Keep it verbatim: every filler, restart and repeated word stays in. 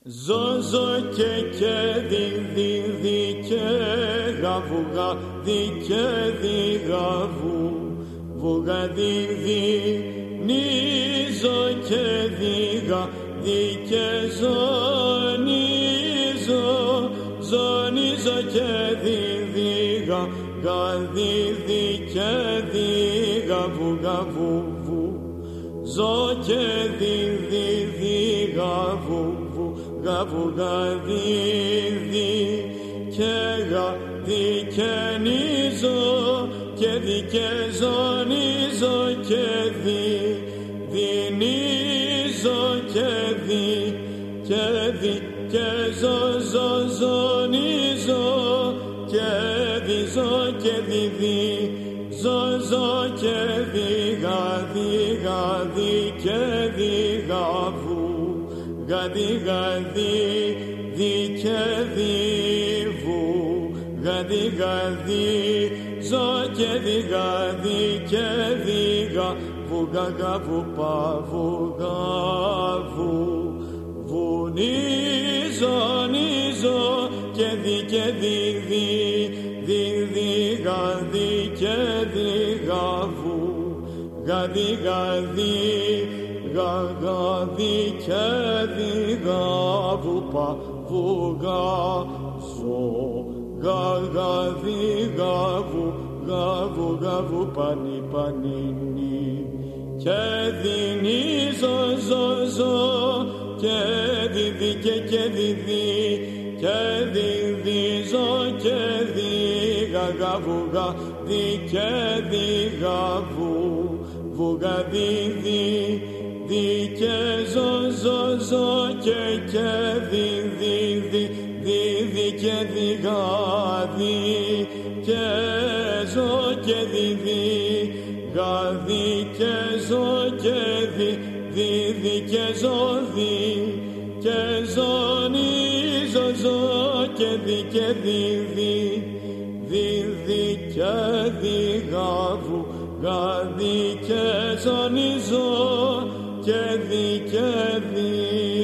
Ζω, ζω και και δι, δι, δι και γαβου, γα, δι και δι γαβου, βουγα δι, δι, νι, ζω και δι, γα, δι και ζω, νι, ζω, ζω, νι, ζω και δι, δι, γα, γα, δι, δι και δι, γαβου, γαβου, βου, ζω και δι, δι, δι, γαβου, γαβου, γα, δι, δι και γα, δι και νίζω και δι και ζω, νίζω και δι, δι νίζω και δι και δι και ζω, ζω, ζω, νίζω και δι, ζω και δι, δι, ζω, ζω και δι, γα, δι, γα, δι και δι, γαβου, γαδί, γαδί, δι και δι, βου, γαδί, γαδί, ζω και δι, γαδί και δι, γα, βου, γα, γα, βου, πα, βου, γα, βου, βου, νίζω, νίζω και δι και δι, δι, δι, δι, γαδί και δι, γα, βου, γαδί, γαδί, γα, γα, δι και δι, γα, βου, πα, βου, γα, ζω, γα, γα, δι, γα, βου, γα, βου, γα, βου, πανι, πανι, νι, και δι, νι, ζω, ζω, ζω, και δι, δι, και, και δι, δι, και δι, δι, ζω, και δι, γα, γα, βου, γα, δι, και δι, γα, βου, βου, γα, δι, δι, δι και ζω, ζω, ζω και και δι, δι, δι, δι, δι και δι, γα, δι και ζω και δι, δι, γα, δι και ζω και δι, δι, δι και ζω, δι και ζω, νι, ζω, ζω και δι και δι, δι, δι, δι και δι, γα, βου, γα, δι και ζω, νι, ζω και δι και δι.